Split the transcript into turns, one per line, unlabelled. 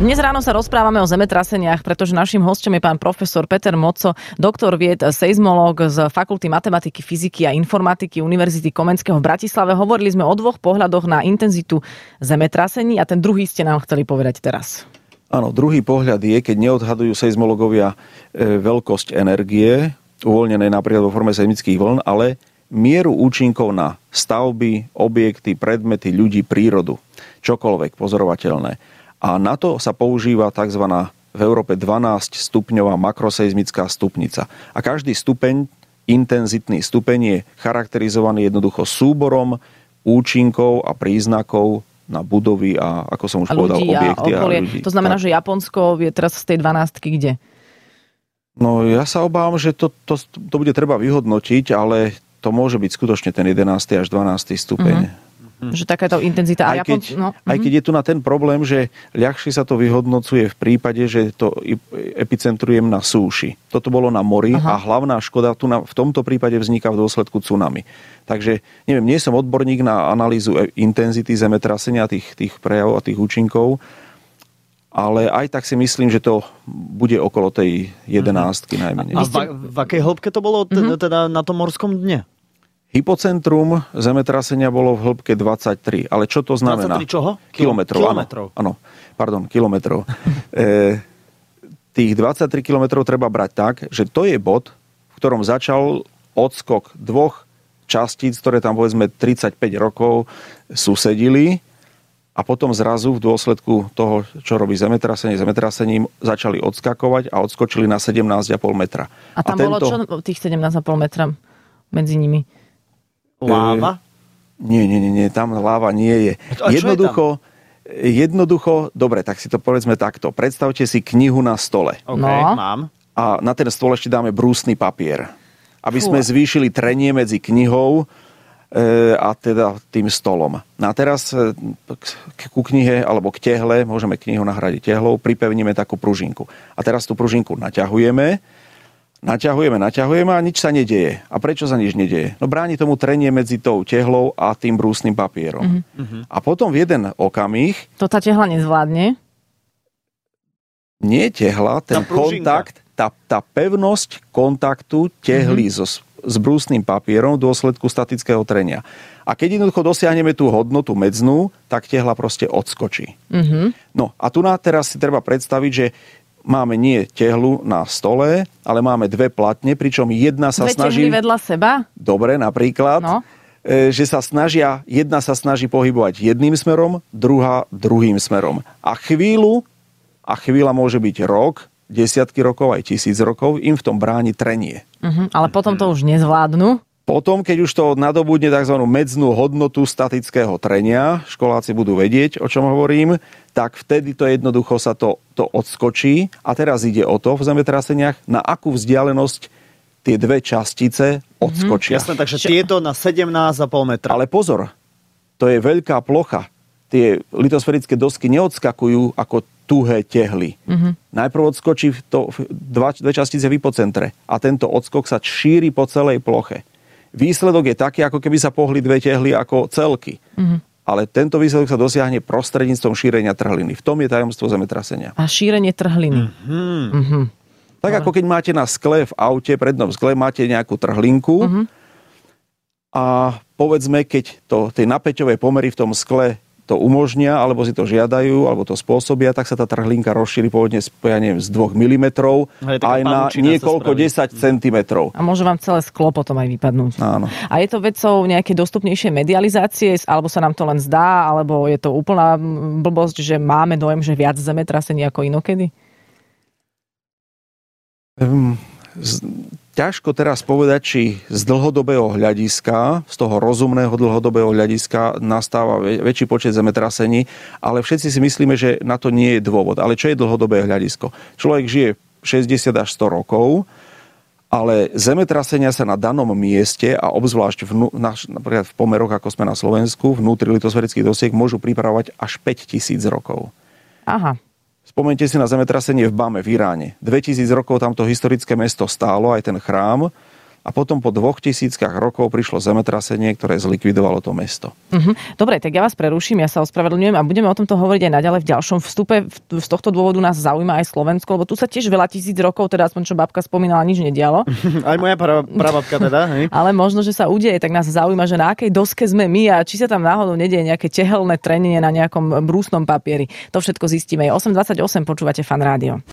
Dnes ráno sa rozprávame o zemetraseniach, pretože naším hosťom je pán profesor Peter Moco, doktor vied, seizmológ z Fakulty matematiky, fyziky a informatiky Univerzity Komenského v Bratislave. Hovorili sme o dvoch pohľadoch na intenzitu zemetrasení a ten druhý ste nám chceli povedať teraz.
Áno, druhý pohľad je, keď neodhadujú seizmológovia veľkosť energie, uvoľnenej napríklad vo forme seizmických vln, ale mieru účinkov na stavby, objekty, predmety, ľudí, prírodu, čokoľvek pozorovateľné. A na to sa používa tzv. V Európe 12 stupňová makroseizmická stupnica. A každý stupeň, intenzitný stupeň je charakterizovaný jednoducho súborom účinkov a príznakov na budovy a, ako som už povedal, objekty a ľudí.
To znamená, že Japonsko je teraz z tej 12-ky kde?
No ja sa obávam, že to bude treba vyhodnotiť, ale to môže byť skutočne ten 11. až 12. stupeň.
Že takáto intenzita.
Aj keď je tu na ten problém, že ľahšie sa to vyhodnocuje v prípade, že to epicentrujem na súši. Toto bolo na mori a hlavná škoda tu v tomto prípade vzniká v dôsledku tsunami. Takže, neviem, nie som odborník na analýzu intenzity zemetrasenia, tých prejavov a tých účinkov, ale aj tak si myslím, že to bude okolo tej 11-ky najmenej.
A v akej hĺbke to bolo teda na tom morskom dne?
Hypocentrum zemetrasenia bolo v hĺbke 23. Ale čo to znamená?
23 čoho?
Kilometrov. Áno, pardon, kilometrov. Tých 23 kilometrov treba brať tak, že to je bod, v ktorom začal odskok dvoch častíc, ktoré tam povedzme 35 rokov susedili a potom zrazu v dôsledku toho, čo robí zemetrasením začali odskakovať a odskočili na 17,5 metra.
A tam bolo čo tých 17,5 metra medzi nimi?
Láva?
Nie, tam láva nie je. Jednoducho, dobre, tak si to povedzme takto. Predstavte si knihu na stole.
OK, mám.
A na ten stôl ešte dáme brúsny papier. Aby sme zvýšili trenie medzi knihou a teda tým stolom. A teraz ku knihe alebo k tehle, môžeme knihu nahradiť tehlou, pripevníme takú pružinku. A teraz tú pružinku naťahujeme a nič sa nedeje. A prečo sa nič nedeje? No bráni tomu trenie medzi tou tehlou a tým brúsnym papierom. A potom v jeden okamih...
To tá tehla nezvládne?
Nie tehla, ten kontakt, tá pevnosť kontaktu tehly s brúsnym papierom v dôsledku statického trenia. A keď jednoducho dosiahneme tú hodnotu medznú, tak tehla proste odskočí. No a tu teraz si treba predstaviť, že máme nie tehlu na stole, ale máme dve platne, pričom jedna sa snaží...
Dve tehly vedľa seba?
Dobre, napríklad. No. Že jedna sa snaží pohybovať jedným smerom, druhá druhým smerom. A chvíľa môže byť rok, desiatky rokov, aj 1000 rokov, im v tom bráni trenie.
Ale potom to už nezvládnu?
Potom, keď už to nadobudne tzv. Medznú hodnotu statického trenia, školáci budú vedieť, o čom hovorím, tak vtedy to jednoducho sa to odskočí. A teraz ide o to v zemetraseniach, na akú vzdialenosť tie dve častice odskočia.
Jasné, takže tieto na 17,5 metra.
Ale pozor, to je veľká plocha. Tie litosférické dosky neodskakujú ako tuhé tehly. Najprv odskočí dve častice v hypocentre a tento odskok sa šíri po celej ploche. Výsledok je taký, ako keby sa pohli dve tehly ako celky. Ale tento výsledok sa dosiahne prostredníctvom šírenia trhliny. V tom je tajomstvo zemetrasenia.
A šírenie trhliny.
Tak ako keď máte na skle v aute, prednom skle máte nejakú trhlinku a povedzme, keď tie napäťové pomery v tom skle to umožnia, alebo si to žiadajú, alebo to spôsobia, tak sa tá trhlinka rozšíri pôvodne z 2 mm aj na niekoľko 10 cm.
A môže vám celé sklo potom aj vypadnúť.
Áno.
A je to vecou nejakej dostupnejšej medializácie, alebo sa nám to len zdá, alebo je to úplná blbosť, že máme dojem, že viac zemetrasení ako inokedy?
Ťažko teraz povedať, či z dlhodobého hľadiska, z toho rozumného dlhodobého hľadiska nastáva väčší počet zemetrasení, ale všetci si myslíme, že na to nie je dôvod. Ale čo je dlhodobé hľadisko? Človek žije 60 až 100 rokov, ale zemetrasenia sa na danom mieste a obzvlášť napríklad v pomeroch, ako sme na Slovensku, vnútri litosférických dosiek môžu pripravovať až 5000 rokov.
Aha.
Spomeňte si na zemetrasenie v Bame v Iráne. 2000 rokov tamto historické mesto stálo, aj ten chrám. a potom po 2000 rokov prišlo zemetrasenie, ktoré zlikvidovalo to mesto.
Dobre, tak ja vás preruším, ja sa ospravedlňujem a budeme o tomto hovoriť aj naďalej v ďalšom vstupe. Z tohto dôvodu nás zaujíma aj Slovensko, lebo tu sa tiež veľa tisíc rokov, teda aspoň čo babka spomínala, nič nedialo.
Aj moja prababka teda. Hej.
Ale možno, že sa udeje, tak nás zaujíma, že na akej doske sme my a či sa tam náhodou nedieje nejaké tehelné trenenie na nejakom brúsnom papieri. To všetko zistíme. 8:28, počúvate Fan Rádio.